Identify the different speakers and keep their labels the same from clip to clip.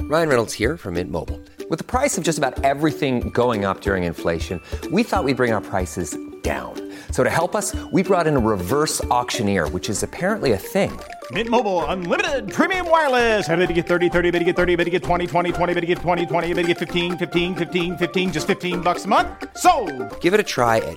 Speaker 1: Ryan Reynolds here from Mint Mobile. With the price of just about everything going up during inflation, we thought we'd bring our prices down. So to help us, we brought in a reverse auctioneer, which is apparently a thing.
Speaker 2: Mint Mobile Unlimited Premium Wireless. How to get 30, 30, bit to get 30, bit to get 20, 20, 20, bit to get 20, 20, bit to get 15, 15, 15, 15, just $15 a month? Sold!
Speaker 1: Give it a try at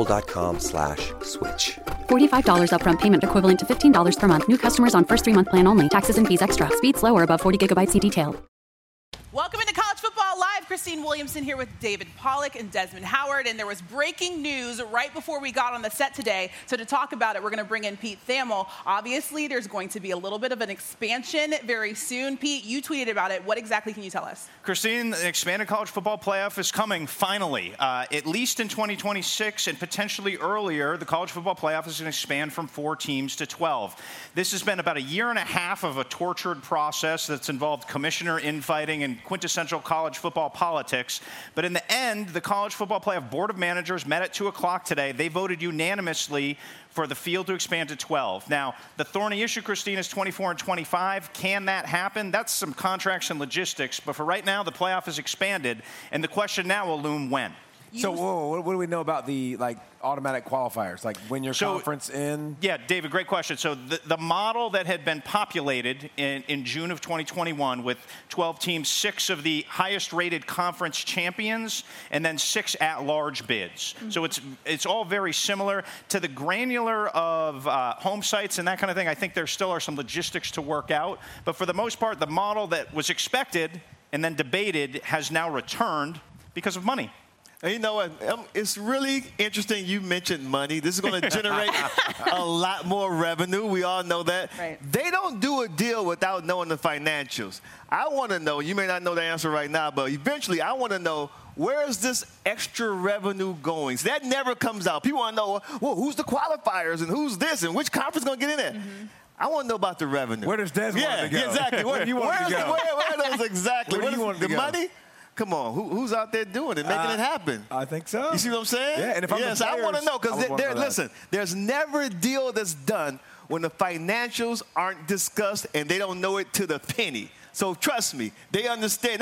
Speaker 1: mintmobile.com/switch.
Speaker 3: $45 upfront payment equivalent to $15 per month. New customers on first 3-month plan only. Taxes and fees extra. Speed slower above 40 gigabytes. See detail.
Speaker 4: Welcome into College Football Live. Christine Williamson here with David Pollack and Desmond Howard. And there was breaking news right before we got on the set today. So to talk about it, we're going to bring in Pete Thamel. Obviously, there's going to be a little bit of an expansion very soon. Pete, you tweeted about it. What exactly can you tell us?
Speaker 5: Christine, the expanded college football playoff is coming finally. At least in 2026 and potentially earlier, the college football playoff is going to expand from 4 teams to 12. This has been about a year and a half of a tortured process that's involved commissioner infighting and quintessential college football politics. But in the end, the College Football Playoff Board of Managers met at 2 o'clock today. They voted unanimously for the field to expand to 12. Now, the thorny issue, Christine, is 24 and 25. Can that happen? That's some contracts and logistics. But for right now, the playoff is expanded. And the question now will loom when.
Speaker 6: So, what do we know about the automatic qualifiers, like win your conference in?
Speaker 5: Yeah, David, great question. So the model that had been populated in June of 2021 with 12 teams, 6 of the highest rated conference champions, and then 6 at-large bids. Mm-hmm. So it's all very similar to the granular of home sites and that kind of thing. I think there still are some logistics to work out. But for the most part, the model that was expected and then debated has now returned because of money.
Speaker 7: And you know what? It's really interesting you mentioned money. This is going to generate a lot more revenue. We all know that.
Speaker 4: Right.
Speaker 7: They don't do a deal without knowing the financials. I want to know, you may not know the answer right now, but eventually I want to know, where is this extra revenue going? So that never comes out. People want to know, well, who's the qualifiers and who's this and which conference is going to get in there? Mm-hmm. I want to know about the revenue.
Speaker 6: Where does Des want to go?
Speaker 7: Yeah, exactly.
Speaker 6: Where do you want to go?
Speaker 7: Where those exactly?
Speaker 6: Where do you want to
Speaker 7: the
Speaker 6: go?
Speaker 7: Money? Come on, who's out there doing it, making it happen?
Speaker 6: I think so.
Speaker 7: You see what I'm saying?
Speaker 6: Yeah, and if I'm the
Speaker 7: I want to know, because listen, there's never a deal that's done when the financials aren't discussed and they don't know it to the penny. So trust me, they understand.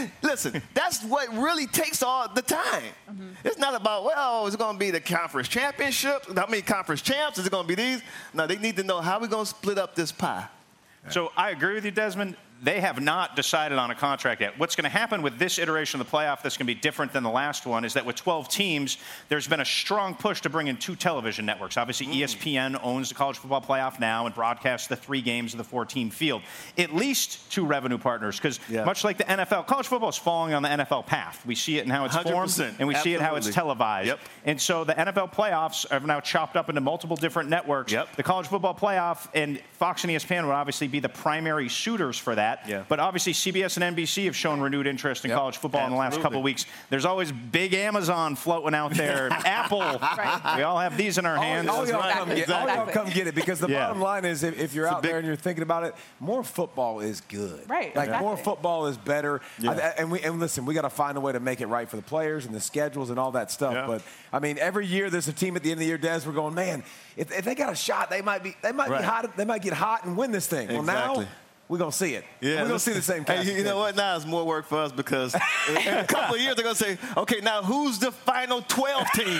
Speaker 7: That's what really takes all the time. Mm-hmm. It's not about, well, it's going to be the conference championship. How many conference champs? Is it going to be these? No, they need to know how we're going to split up this pie.
Speaker 5: So I agree with you, Desmond. They have not decided on a contract yet. What's going to happen with this iteration of the playoff that's going to be different than the last one is that with 12 teams, there's been a strong push to bring in 2 television networks. Obviously, ESPN owns the college football playoff now and broadcasts the 3 games of the 4-team field. At least 2 revenue partners, because much like the NFL, college football is falling on the NFL path. We see it in how it's formed, and we see it how it's televised.
Speaker 7: Yep.
Speaker 5: And so the NFL playoffs are now chopped up into multiple different networks.
Speaker 7: Yep.
Speaker 5: The college football playoff and Fox and ESPN would obviously be the primary suitors for that.
Speaker 7: Yeah.
Speaker 5: But obviously, CBS and NBC have shown renewed interest in college football in the last couple of weeks. There's always big Amazon floating out there. Apple. Right. We all have these in our hands.
Speaker 6: All y'all come get it, because the bottom line is, if you're out there and you're thinking about it, more football is good.
Speaker 4: Right.
Speaker 6: More football is better. Yeah. And listen, we got to find a way to make it right for the players and the schedules and all that stuff. Yeah. But I mean, every year there's a team at the end of the year, Des, we're going, man, if they got a shot, they might be hot. They might get hot and win this thing.
Speaker 7: Exactly.
Speaker 6: Well, now we're going to see it.
Speaker 7: Yeah,
Speaker 6: we're going to see the same kind.
Speaker 7: Hey, you know what? Now it's more work for us, because in a couple of years they're going to say, okay, now who's the final 12 teams?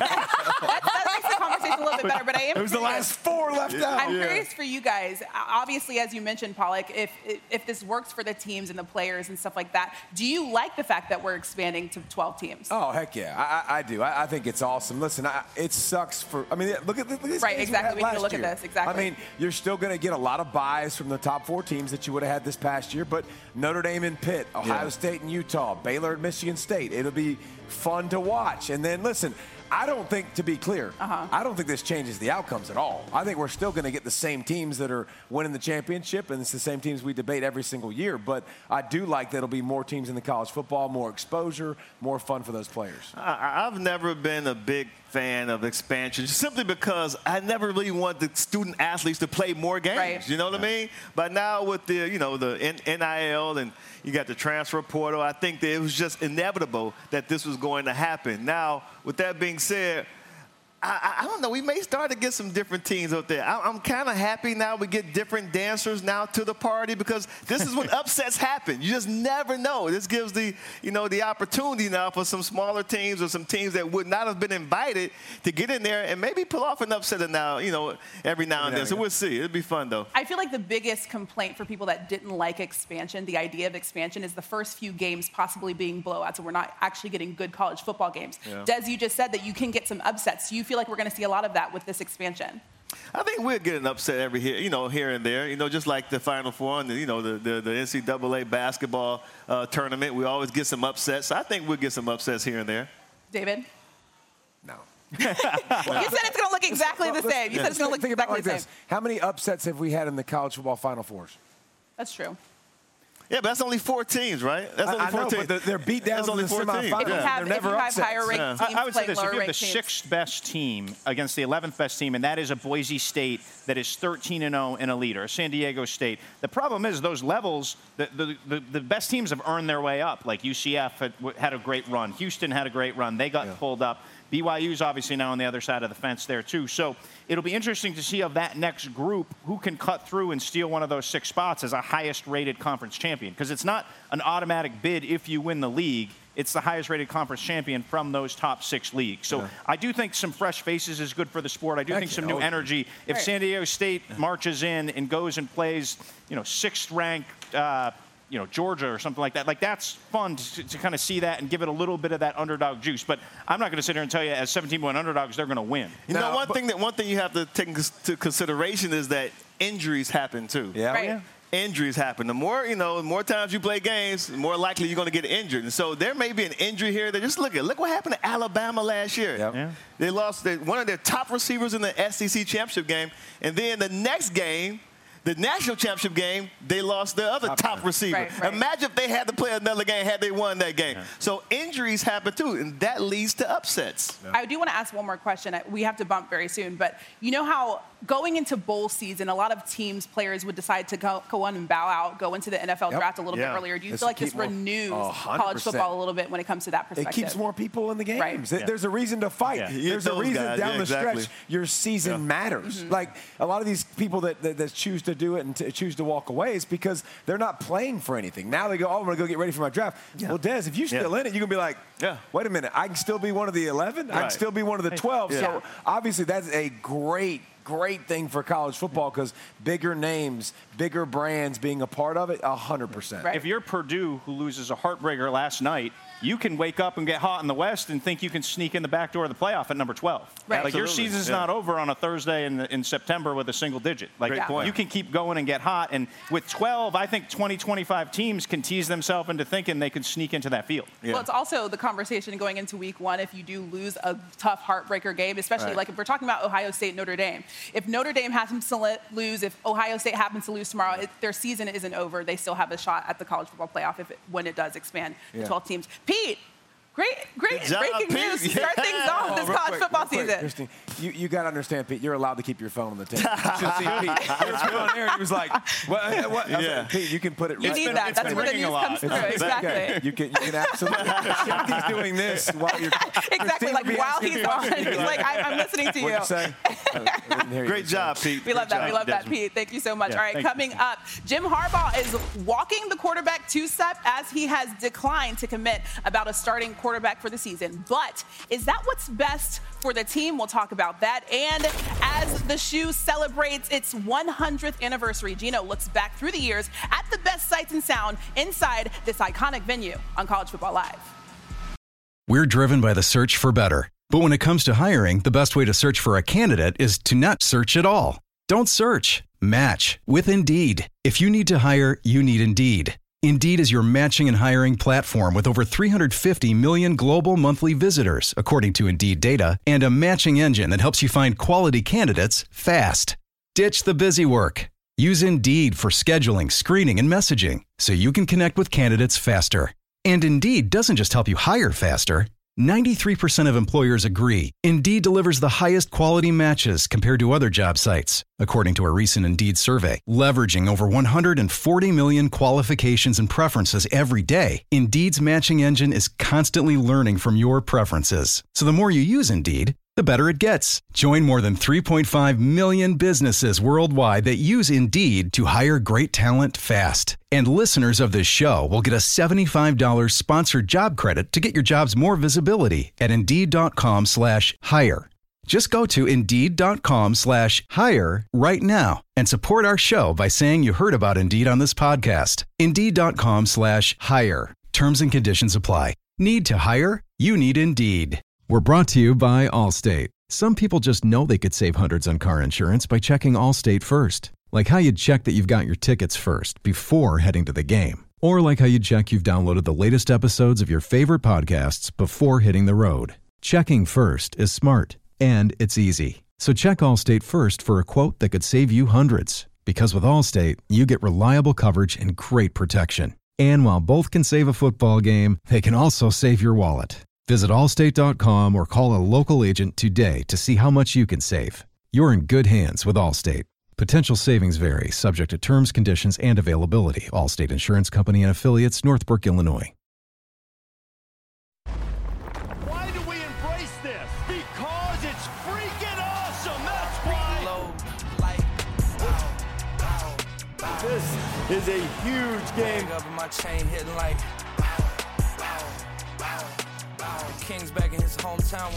Speaker 4: That makes the conversation a little bit better, but I am
Speaker 6: Who's the last 4 left out?
Speaker 4: I'm curious for you guys. Obviously, as you mentioned, Pollack, if this works for the teams and the players and stuff like that, do you like the fact that we're expanding to 12 teams?
Speaker 6: Oh, heck yeah. I do. I think it's awesome. Listen, it sucks look at this.
Speaker 4: Right, exactly. We need to look at this. Exactly.
Speaker 6: I mean, you're still going to get a lot of buys from the top 4 teams that you would have had this past year, but Notre Dame and Pitt, Ohio State and Utah, Baylor and Michigan State, it'll be fun to watch. And then, listen, I don't think, to be clear, I don't think this changes the outcomes at all. I think we're still going to get the same teams that are winning the championship, and it's the same teams we debate every single year. But I do like that it'll be more teams in the college football, more exposure, more fun for those players.
Speaker 7: I've never been a big fan of expansion, simply because I never really want the student athletes to play more games.
Speaker 4: Right.
Speaker 7: You know what I mean? But now with the NIL and you got the transfer portal, I think that it was just inevitable that this was going to happen. Now, with that being said, I don't know. We may start to get some different teams out there. I'm kind of happy now we get different dancers now to the party because this is when upsets happen. You just never know. This gives the opportunity now for some smaller teams or some teams that would not have been invited to get in there and maybe pull off an upset now, every now and then. So we'll see. It'll be fun, though.
Speaker 4: I feel like the biggest complaint for people that didn't like expansion, the idea of expansion, is the first few games possibly being blowouts, and we're not actually getting good college football games.
Speaker 7: Yeah.
Speaker 4: Des, you just said that you can get some upsets. Do you feel like we're going to see a lot of that with this expansion?
Speaker 7: I think we'll get an upset here and there, just like the Final Four and the NCAA basketball tournament. We always get some upsets. So I think we'll get some upsets here and there.
Speaker 4: David?
Speaker 6: No.
Speaker 4: You said it's going to look exactly the same. You said it's going to look exactly the same.
Speaker 6: How many upsets have we had in the college football Final Fours?
Speaker 4: That's true.
Speaker 7: Yeah, but that's only 4 teams, right? That's only 4 teams.
Speaker 6: But they're beat down in the semifinals.
Speaker 4: If you have higher ranked teams,
Speaker 5: I would say this. If you have the
Speaker 4: teams.
Speaker 5: 6th best team against the 11th best team, and that is a Boise State that is 13-0 in a lead, or a San Diego State, the problem is those levels, the best teams have earned their way up. Like UCF had a great run. Houston had a great run. They got pulled up. BYU's obviously now on the other side of the fence there, too. So it'll be interesting to see of that next group who can cut through and steal one of those 6 spots as a highest-rated conference champion. Because it's not an automatic bid if you win the league. It's the highest-rated conference champion from those top 6 leagues. So I do think some fresh faces is good for the sport. I do think some new energy. If San Diego State marches in and goes and plays, 6th-ranked Georgia or something like that. Like, that's fun to kind of see that and give it a little bit of that underdog juice. But I'm not going to sit here and tell you as 17-point underdogs they're going to win.
Speaker 7: One thing you have to take into consideration is that injuries happen too.
Speaker 6: Yeah.
Speaker 4: Right.
Speaker 6: Yeah.
Speaker 7: Injuries happen. The more times you play games, the more likely you're going to get injured. And so there may be an injury here. Look what happened to Alabama last year.
Speaker 6: Yep. Yeah.
Speaker 7: They lost one of their top receivers in the SEC championship game, and then the next game, the national championship game, they lost their other top receiver.
Speaker 4: Right.
Speaker 7: Imagine if they had to play another game had they won that game.
Speaker 5: Yeah.
Speaker 7: So injuries happen too, and that leads to upsets.
Speaker 4: Yeah. I do want to ask one more question. We have to bump very soon, but you know how going into bowl season, a lot of teams, players would decide to go on and bow out, go into the NFL draft a little bit earlier. Do you feel like this renews college football a little bit when it comes to that perspective?
Speaker 6: It keeps more people in the games.
Speaker 4: Right.
Speaker 6: There's a reason to fight.
Speaker 7: Yeah.
Speaker 6: There's a reason down the stretch your season matters.
Speaker 4: Mm-hmm.
Speaker 6: Like a lot of these people that choose to do it and choose to walk away is because they're not playing for anything. Now they go, I'm going to go get ready for my draft. Yeah. Well, Des, if you're still in it, you're going to be like, wait a minute, I can still be one of the 11? I can still be one of the 12. So obviously that's a great thing for college football because bigger names, bigger brands being a part of it, 100%.
Speaker 4: Right.
Speaker 5: If you're Purdue, who loses a heartbreaker last night, you can wake up and get hot in the West and think you can sneak in the back door of the playoff at number 12.
Speaker 4: Right.
Speaker 5: Like, your season's not over on a Thursday in September with a single digit. Like, you can keep going and get hot. And with 12, I think 25 teams can tease themselves into thinking they can sneak into that field.
Speaker 4: Yeah. Well, it's also the conversation going into week 1 if you do lose a tough heartbreaker game, especially like if we're talking about Ohio State, Notre Dame. If Notre Dame happens to lose, if Ohio State happens to lose tomorrow, their season isn't over. They still have a shot at the college football playoff when it does expand to 12 teams. Pete, great
Speaker 7: job,
Speaker 4: breaking news to start things off this college football season.
Speaker 6: Christine, you got to understand, Pete, you're allowed to keep your phone on the table. You should see Pete. He was on there and he was like, what? Like, Pete, you can put it right.
Speaker 4: You need that. That's where the news comes through. Exactly.
Speaker 6: Okay. You can absolutely. He's doing this while you're.
Speaker 4: Exactly. Like while he's on. He's like, I'm listening to you.
Speaker 6: What'd you say?
Speaker 7: Great job, Pete.
Speaker 4: We love that. We love that, Pete. Thank you so much. All right, coming up, Jim Harbaugh is walking the quarterback 2-step as he has declined to commit about a starting quarterback for the season. But is that what's best for the team? We'll talk about that. And as the shoe celebrates its 100th anniversary, Gino looks back through the years at the best sights and sound inside this iconic venue on College Football Live.
Speaker 8: We're driven by the search for better. But when it comes to hiring, the best way to search for a candidate is to not search at all. Don't search. Match with Indeed. If you need to hire, you need Indeed. Indeed is your matching and hiring platform with over 350 million global monthly visitors, according to Indeed data, and a matching engine that helps you find quality candidates fast. Ditch the busy work. Use Indeed for scheduling, screening, and messaging so you can connect with candidates faster. And Indeed doesn't just help you hire faster. 93% of employers agree Indeed delivers the highest quality matches compared to other job sites, according to a recent Indeed survey. Leveraging over 140 million qualifications and preferences every day, Indeed's matching engine is constantly learning from your preferences. So the more you use Indeed, the better it gets. Join more than 3.5 million businesses worldwide that use Indeed to hire great talent fast. And listeners of this show will get a $75 sponsored job credit to get your jobs more visibility at Indeed.com/hire. Just go to Indeed.com/hire right now and support our show by saying you heard about Indeed on this podcast. Indeed.com/hire. Terms and conditions apply. Need to hire? You need Indeed. We're brought to you by Allstate. Some people just know they could save hundreds on car insurance by checking Allstate first. Like how you'd check that you've got your tickets first before heading to the game. Or like how you'd check you've downloaded the latest episodes of your favorite podcasts before hitting the road. Checking first is smart. And it's easy. So check Allstate first for a quote that could save you hundreds. Because with Allstate, you get reliable coverage and great protection. And while both can save a football game, they can also save your wallet. Visit Allstate.com or call a local agent today to see how much you can save. You're in good hands with Allstate. Potential savings vary, subject to terms, conditions, and availability. Allstate Insurance Company and Affiliates, Northbrook, Illinois.
Speaker 9: Why do we embrace this? Because it's freaking awesome. That's why. This is a huge game.
Speaker 10: My chain hitting like King's back in his hometown.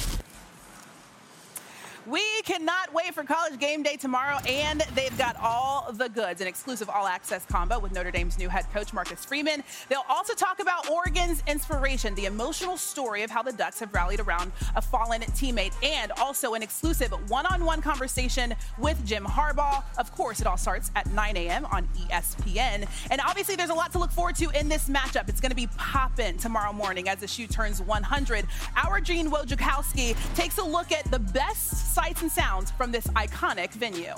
Speaker 4: We cannot wait for College Game Day tomorrow, and they've got all the goods. An exclusive all-access combo with Notre Dame's new head coach, Marcus Freeman. They'll also talk about Oregon's inspiration, the emotional story of how the Ducks have rallied around a fallen teammate, and also an exclusive one-on-one conversation with Jim Harbaugh. Of course, it all starts at 9 a.m. on ESPN. And obviously, there's a lot to look forward to in this matchup. It's going to be poppin' tomorrow morning as the shoe turns 100. Our Gene Wojciechowski takes a look at the best sights and sounds from this iconic venue.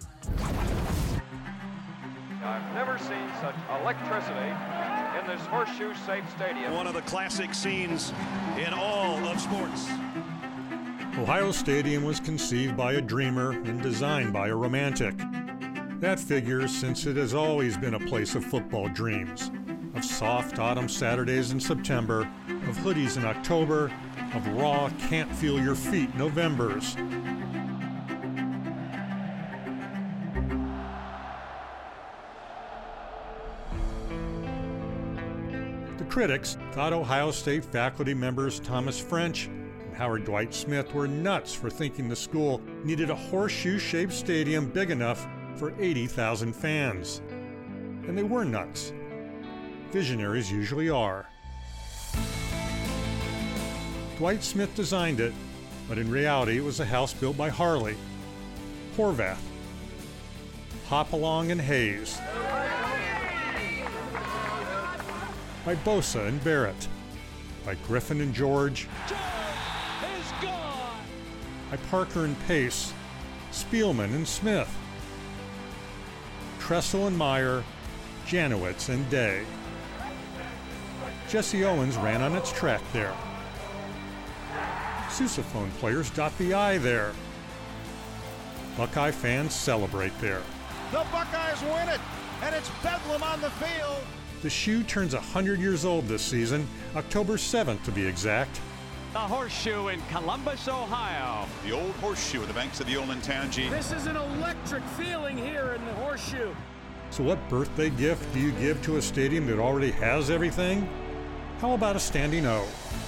Speaker 11: I've never seen such electricity in this horseshoe-shaped stadium.
Speaker 12: One of the classic scenes in all of sports.
Speaker 13: Ohio Stadium was conceived by a dreamer and designed by a romantic. That figures since it has always been a place of football dreams, of soft autumn Saturdays in September, of hoodies in October, of raw can't feel your feet Novembers. The critics thought Ohio State faculty members Thomas French and Howard Dwight Smith were nuts for thinking the school needed a horseshoe-shaped stadium big enough for 80,000 fans. And they were nuts. Visionaries usually are. Dwight Smith designed it, but in reality it was a house built by Harley, Horvath, Hopalong and Hayes, by Bosa and Barrett, by Griffin and George, by Parker and Pace, Spielman and Smith, Tressel and Meyer, Janowitz and Day. Jesse Owens ran on its track there. Sousaphone players dot the I there. Buckeye fans celebrate there.
Speaker 9: The Buckeyes win it, and it's bedlam on the field.
Speaker 13: The shoe turns 100 years old this season, October 7th to be exact.
Speaker 14: The Horseshoe in Columbus, Ohio.
Speaker 15: The old Horseshoe at the banks of the Olentangy.
Speaker 9: This is an electric feeling here in the Horseshoe.
Speaker 13: So what birthday gift do you give to a stadium that already has everything? How about a standing O?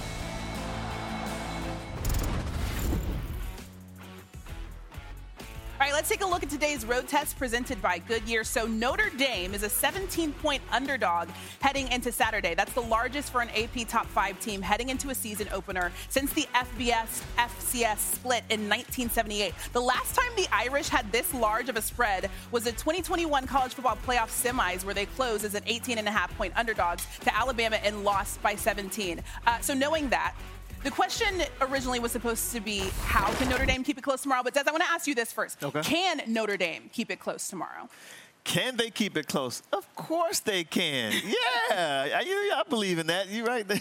Speaker 4: All right, let's take a look at today's road test presented by Goodyear. So Notre Dame is a 17-point underdog heading into Saturday. That's the largest for an AP Top 5 team heading into a season opener since the FCS split in 1978. The last time the Irish had this large of a spread was the 2021 College Football Playoff semis, where they closed as an 18.5-point underdogs to Alabama and lost by 17. So knowing that, the question originally was supposed to be, how can Notre Dame keep it close tomorrow? But Des, I want to ask you this first.
Speaker 5: Okay.
Speaker 4: Can Notre Dame keep it close tomorrow?
Speaker 7: Can they keep it close? Of course they can. Yeah, I believe in that. You're right.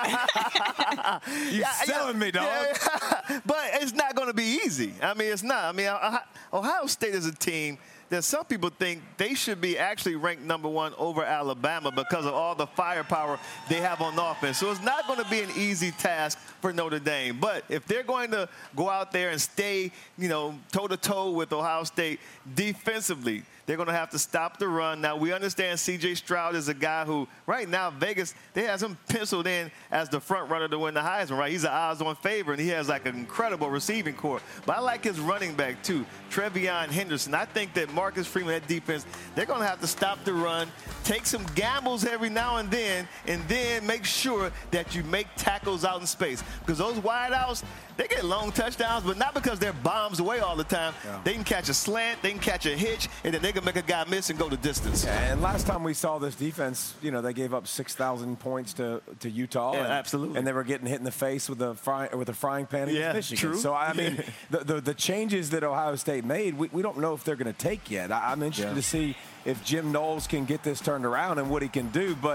Speaker 6: You're selling me, dog.
Speaker 7: Yeah. But it's not going to be easy. I mean, it's not. I mean, Ohio State is a team that some people think they should be actually ranked number 1 over Alabama because of all the firepower they have on offense. So it's not going to be an easy task for Notre Dame. But if they're going to go out there and stay, toe-to-toe with Ohio State defensively, they're going to have to stop the run. Now, we understand C.J. Stroud is a guy who, right now, Vegas, they have him penciled in as the front runner to win the Heisman, right? He's an odds-on favorite, and he has, like, an incredible receiving corps. But I like his running back, too, Trevion Henderson. I think that Marcus Freeman, that defense, they're going to have to stop the run, take some gambles every now and then make sure that you make tackles out in space. Because those wideouts, they get long touchdowns, but not because they're bombs away all the time. Yeah. They can catch a slant, they can catch a hitch, and then they can make a guy miss and go the distance.
Speaker 6: Yeah, and last time we saw this defense, they gave up 6,000 points to Utah.
Speaker 7: Yeah, absolutely.
Speaker 6: And they were getting hit in the face with a frying pan against Michigan.
Speaker 7: True.
Speaker 6: So, I mean, the changes that Ohio State made, we don't know if they're going to take yet. I'm interested to see if Jim Knowles can get this turned around and what he can do. But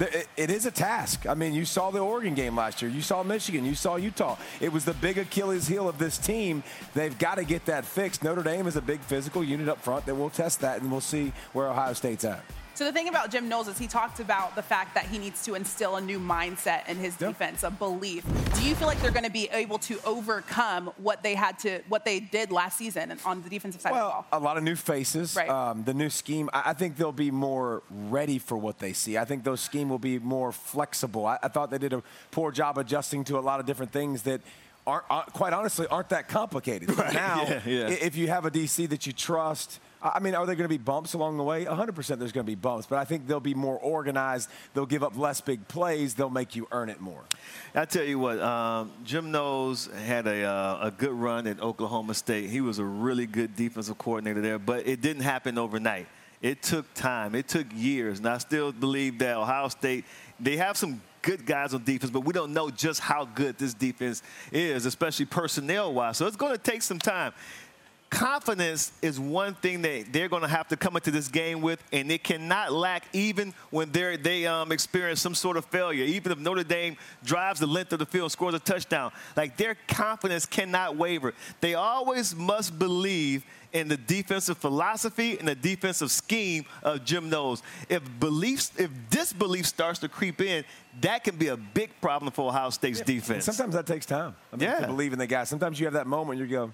Speaker 6: it is a task. I mean, you saw the Oregon game last year. You saw Michigan. You saw Utah. It was the big Achilles heel of this team. They've got to get that fixed. Notre Dame is a big physical unit up front. That we'll test that, and we'll see where Ohio State's at.
Speaker 4: So the thing about Jim Knowles is he talked about the fact that he needs to instill a new mindset in his defense, a belief. Do you feel like they're going to be able to overcome what they did last season on the defensive side of the ball?
Speaker 6: A lot of new faces, right. The new scheme. I think they'll be more ready for what they see. I think those scheme will be more flexible. I thought they did a poor job adjusting to a lot of different things that quite honestly aren't that complicated. Right. Now, if you have a DC that you trust, I mean, are there going to be bumps along the way? 100% there's going to be bumps, but I think they'll be more organized. They'll give up less big plays. They'll make you earn it more.
Speaker 7: I tell you what, Jim Knowles had a good run at Oklahoma State. He was a really good defensive coordinator there, but it didn't happen overnight. It took time. It took years, and I still believe that Ohio State, they have some good guys on defense, but we don't know just how good this defense is, especially personnel-wise. So it's going to take some time. Confidence is one thing that they're going to have to come into this game with, and it cannot lack even when they experience some sort of failure. Even if Notre Dame drives the length of the field and scores a touchdown, like their confidence cannot waver. They always must believe in the defensive philosophy and the defensive scheme of Jim Knowles. If disbelief starts to creep in, that can be a big problem for Ohio State's defense.
Speaker 6: And sometimes that takes time. I mean, to believe in the guy. Sometimes you have that moment, you go,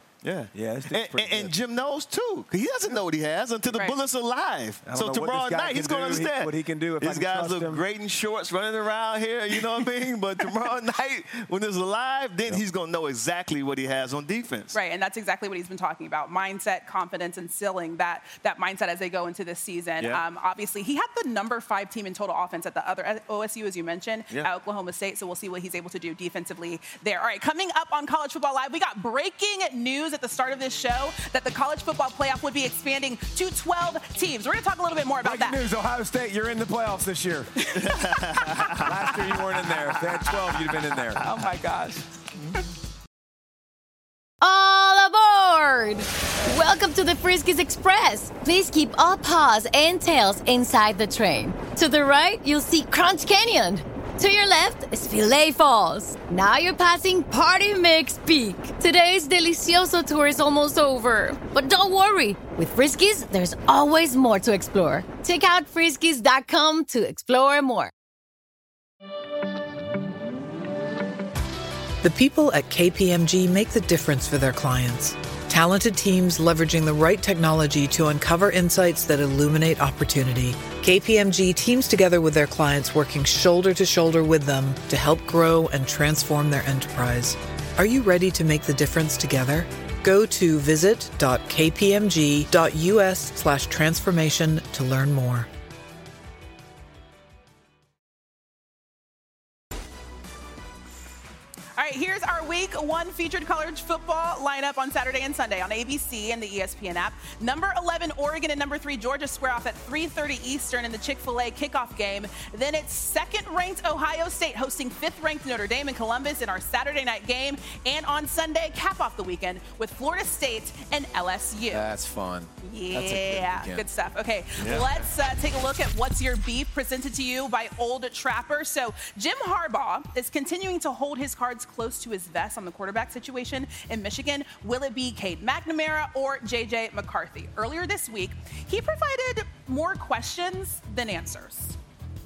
Speaker 7: and Jim knows too. He doesn't know what he has until the bullets are live. So tomorrow night he's going to understand
Speaker 6: what he can do. If
Speaker 7: these guys look great in shorts running around here, you know what I mean? But tomorrow night when it's live, then he's going to know exactly what he has on defense.
Speaker 4: Right, and that's exactly what he's been talking about: mindset, confidence, instilling that mindset as they go into this season. Obviously, he had the number 5 team in total offense at the other OSU, as you mentioned, at Oklahoma State. So we'll see what he's able to do defensively there. All right, coming up on College Football Live, we got breaking news at the start of this show that the College Football Playoff would be expanding to 12 teams. We're going to talk a little bit more about that.
Speaker 6: Breaking news, Ohio State, you're in the playoffs this year. Last year you weren't in there. If they had 12, you'd have been in there.
Speaker 4: Oh, my gosh.
Speaker 16: All aboard! Welcome to the Friskies Express. Please keep all paws and tails inside the train. To the right, you'll see Crunch Canyon. To your left is Filet Falls. Now you're passing Party Mix Peak. Today's Delicioso tour is almost over. But don't worry. With Friskies, there's always more to explore. Check out Friskies.com to explore more.
Speaker 17: The people at KPMG make the difference for their clients. Talented teams leveraging the right technology to uncover insights that illuminate opportunity. KPMG teams together with their clients, working shoulder to shoulder with them to help grow and transform their enterprise. Are you ready to make the difference together? Go to visit.kpmg.us/transformation to learn more.
Speaker 4: All right, here's our Week 1 featured college football lineup on Saturday and Sunday on ABC and the ESPN app. Number 11, Oregon, and number 3, Georgia square off at 3:30 Eastern in the Chick-fil-A kickoff game. Then it's second-ranked Ohio State hosting 5th-ranked Notre Dame in Columbus in our Saturday night game. And on Sunday, cap off the weekend with Florida State and LSU.
Speaker 6: That's fun.
Speaker 4: Yeah, good stuff. Okay, let's take a look at What's Your Beef, presented to you by Old Trapper. So Jim Harbaugh is continuing to hold his cards close to his vest on the quarterback situation in Michigan. Will it be Cade McNamara or J.J. McCarthy? Earlier this week, he provided more questions than answers.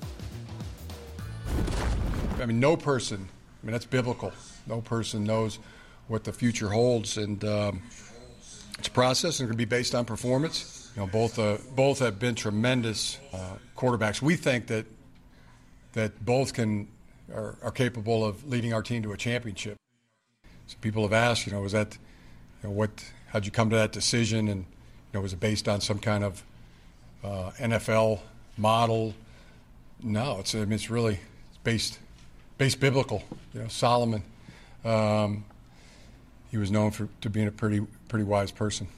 Speaker 18: I mean, no person, that's biblical. No person knows what the future holds, and it's a process, and it's going to be based on performance. You know, both have been tremendous quarterbacks. We think that both are capable of leading our team to a championship. So people have asked, was that, how'd you come to that decision, and was it based on some kind of NFL model? No, it's really based biblical. Solomon, he was known to being a pretty wise person.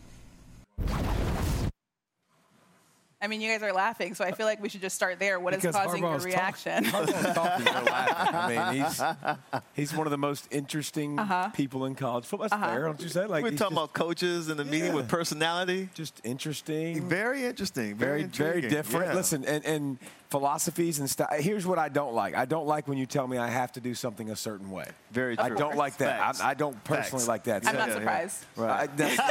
Speaker 4: I mean, you guys are laughing, so I feel like we should just start there. What is causing your reaction?
Speaker 6: Harbaugh's talking, you're laughing. I mean, he's one of the most interesting people in college football. That's fair, don't you say? Like,
Speaker 7: we're talking about coaches in the meeting with personality.
Speaker 6: Just interesting.
Speaker 7: Very interesting.
Speaker 6: Very different. Yeah. Listen, and philosophies and stuff. Here's what I don't like. I don't like when you tell me I have to do something a certain way.
Speaker 7: Very true.
Speaker 6: I don't like that. I don't personally like that.
Speaker 4: I'm not surprised.
Speaker 6: Right.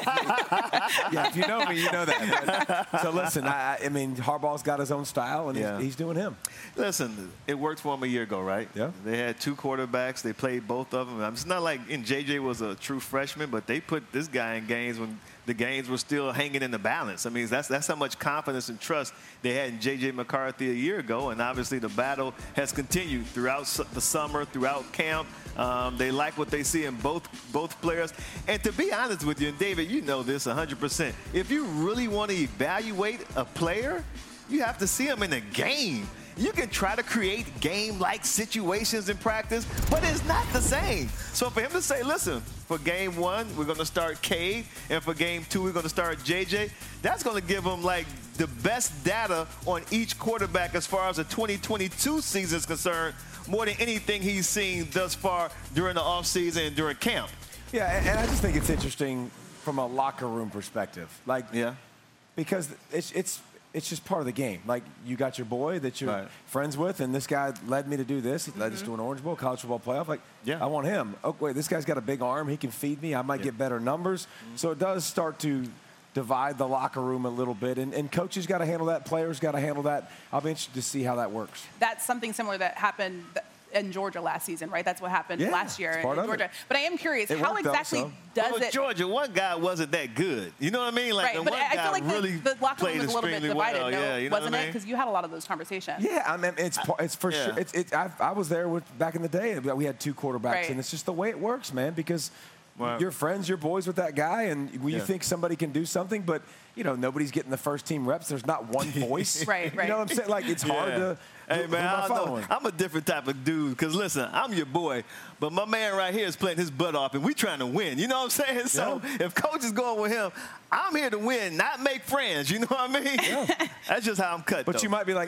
Speaker 6: If you know me, you know that. So listen, I mean, Harbaugh's got his own style, and he's doing him.
Speaker 7: Listen, it worked for him a year ago, right?
Speaker 6: Yeah.
Speaker 7: They had 2 quarterbacks. They played both of them. It's not like JJ was a true freshman, but they put this guy in games when the games were still hanging in the balance. I mean, that's how much confidence and trust they had in J.J. McCarthy a year ago, and obviously the battle has continued throughout the summer, throughout camp. They like what they see in both players. And to be honest with you, and David, you know this 100%, if you really want to evaluate a player, you have to see him in a game. You can try to create game-like situations in practice, but it's not the same. So for him to say, listen, for game 1, we're going to start Cade, and for game 2, we're going to start JJ, that's going to give him, like, the best data on each quarterback as far as the 2022 season is concerned, more than anything he's seen thus far during the offseason and during camp.
Speaker 6: Yeah, and I just think it's interesting from a locker room perspective. Like, because it's just part of the game. Like, you got your boy that you're friends with, and this guy led me to do this. He led us to an Orange Bowl, college football playoff. Like, I want him. Oh, wait, this guy's got a big arm. He can feed me. I might get better numbers. So it does start to divide the locker room a little bit. And coaches got to handle that. Players got to handle that. I'll be interested to see how that works.
Speaker 4: That's something similar that happened in Georgia last season, right? That's what happened last year in Georgia. But I am curious, how exactly does it?
Speaker 7: Georgia, one guy wasn't that good. You know what I mean? Like,
Speaker 4: right, but I feel like
Speaker 7: really
Speaker 4: the locker room was a little bit divided,
Speaker 7: you know
Speaker 4: wasn't it? Because you had a lot of those conversations.
Speaker 6: Yeah, I mean, it's for sure. I was there back in the day. We had 2 quarterbacks, and it's just the way it works, man, because you're friends, you're boys with that guy, and you think somebody can do something, but, nobody's getting the first team reps. There's not one voice.
Speaker 4: Right.
Speaker 6: You know what I'm saying? Like, it's hard to...
Speaker 7: Hey, man, I don't know. I'm a different type of dude because, listen, I'm your boy, but my man right here is playing his butt off, and we trying to win. You know what I'm saying? So if coach is going with him, I'm here to win, not make friends. You know what I mean? Yeah. That's just how I'm cut,
Speaker 6: But you might be like,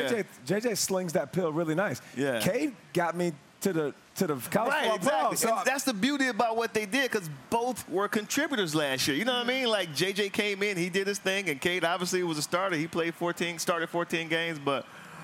Speaker 6: JJ slings that pill really nice.
Speaker 7: Yeah.
Speaker 6: Cade got me to the college football
Speaker 7: exactly.
Speaker 6: So
Speaker 7: and that's the beauty about what they did because both were contributors last year. You know what I mean? Like, JJ came in, he did his thing, and Cade obviously was a starter. He started 14 games, but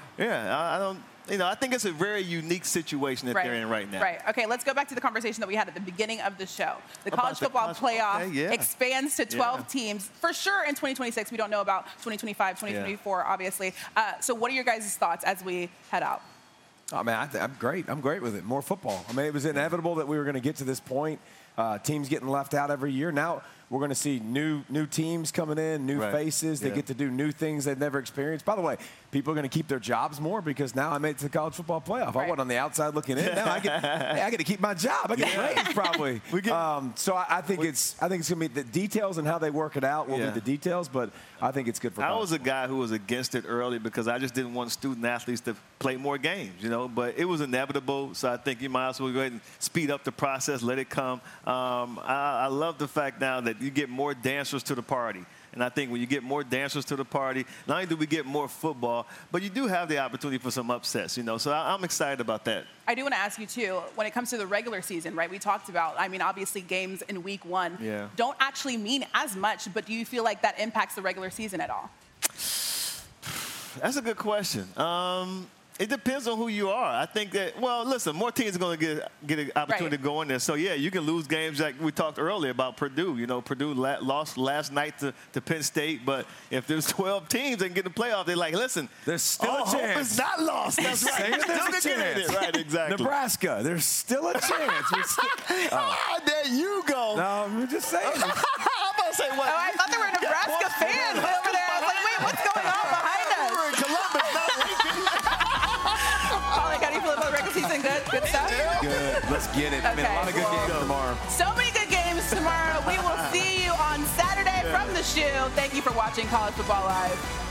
Speaker 7: I think it's a very unique situation that they're in right now.
Speaker 4: Right. Okay, let's go back to the conversation that we had at the beginning of the show. The college football playoff expands to 12 teams. For sure in 2026. We don't know about 2025, 2024, obviously. So what are your guys' thoughts as we head out?
Speaker 6: Oh, man, I'm great. I'm great with it. More football. I mean, it was inevitable that we were going to get to this point. Teams getting left out every year. Now We're going to see new teams coming in, new faces. They get to do new things they've never experienced. By the way, people are going to keep their jobs more because now I made it to the college football playoff. I wasn't on the outside looking in. Now I get to keep my job. I get raised probably. So I think it's going to be the details and how they work it out will be the details, but I think it's good for college.
Speaker 7: I was a guy who was against it early because I just didn't want student athletes to play more games, but it was inevitable, so I think you might as well go ahead and speed up the process, let it come. I love the fact now that you get more dancers to the party. And I think when you get more dancers to the party, not only do we get more football, but you do have the opportunity for some upsets, So I'm excited about that.
Speaker 4: I do want to ask you, too, when it comes to the regular season, right, we talked about, obviously games in week 1 don't actually mean as much, but do you feel like that impacts the regular season at all?
Speaker 7: That's a good question. It depends on who you are. I think that, listen, more teams are going to get an opportunity to go in there. So, you can lose games like we talked earlier about Purdue. Purdue lost last night to Penn State. But if there's 12 teams that can get in the playoff, they're like, listen,
Speaker 6: there's still a chance.
Speaker 7: Hope it's not lost. That's right.
Speaker 6: There's a chance.
Speaker 7: Right, exactly.
Speaker 6: Nebraska, there's still a chance.
Speaker 7: There you go.
Speaker 6: No, I'm just saying.
Speaker 7: I'm about to say what?
Speaker 4: Oh, I thought there were Nebraska fans over there. I was like, wait, what's going on behind us?
Speaker 7: We're in Columbus, not Lincoln.
Speaker 4: How do you feel about the regular season? Good stuff?
Speaker 6: Good. Let's get it.
Speaker 4: Okay.
Speaker 6: A lot of good games tomorrow.
Speaker 4: So many good games tomorrow. We will see you on Saturday from the shoe. Thank you for watching College Football Live.